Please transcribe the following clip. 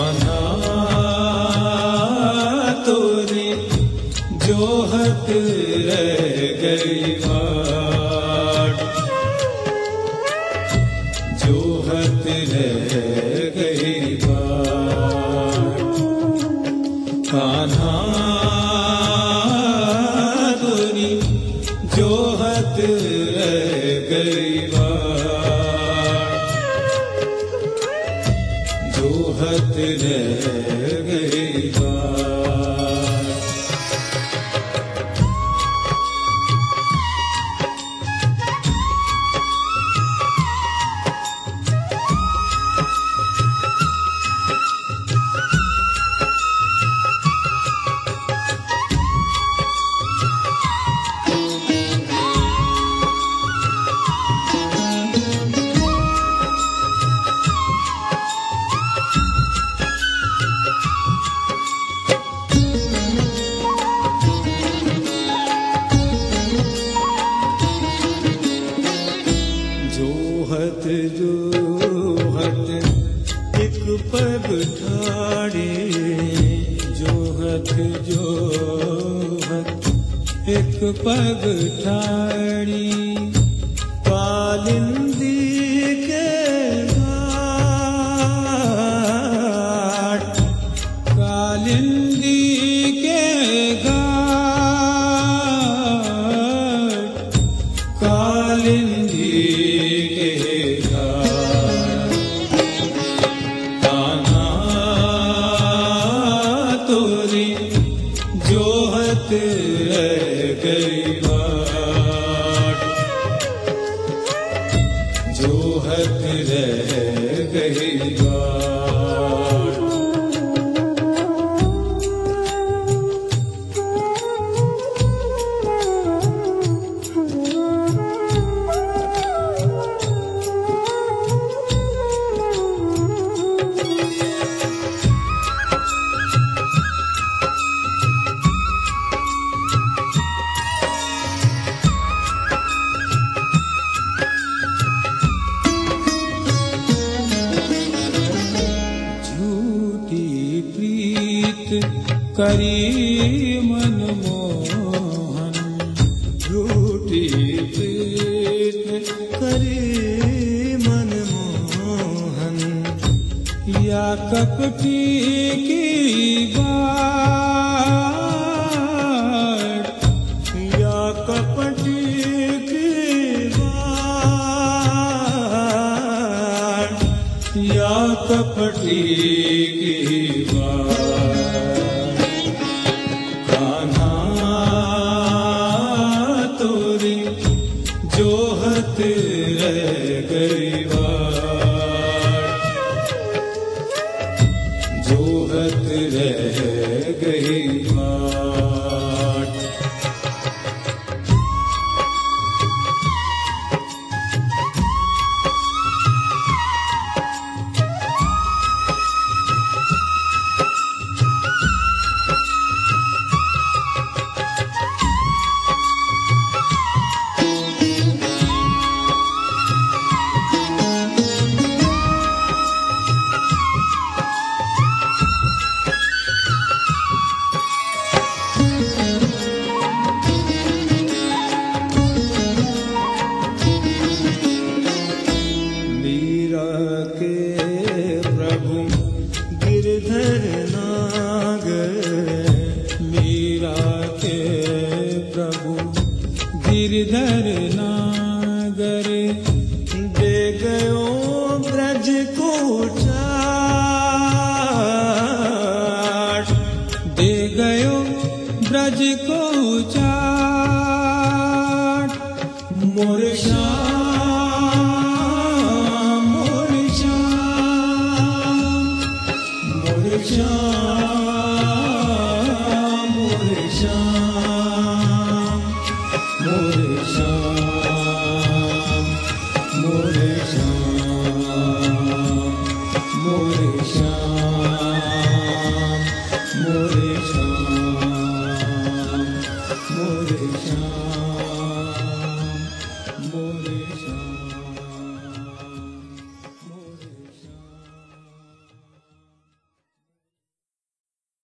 कान्हा तोरी जोहत रह गई बाट, जोहत रह गई बाट। कान्हा तोरी जोहत रह गई बाट, जोहत रह गई बाट। जोहत जोहत एक पग ठाड़े, जोहत जोहत एक पग ठाड़ी। कालिंदी के घाट, कालिंदी के घाट, कालिंदी जोहत रह गई बाट, जोहत रह गई बाट। करी मनमोहन, झूठी प्रीत करी मनमोहन। या कपटी की बाट, या कपटी की बाट, या कपटी की बाट। कान्हा तोरी जोहत रह गई बाट, जोहत रह गई बाट। गिरधर नागर, मीरा के प्रभु गिरधर नागर। दे गयो ब्रज को चाट, दे गयो ब्रज को चाट। मोर श्याम, मोर श्याम, मोर श्याम, मोर श्याम, मोर श्याम, मोर श्याम, मोर श्याम, मोर श्याम, मोर श्याम, मोर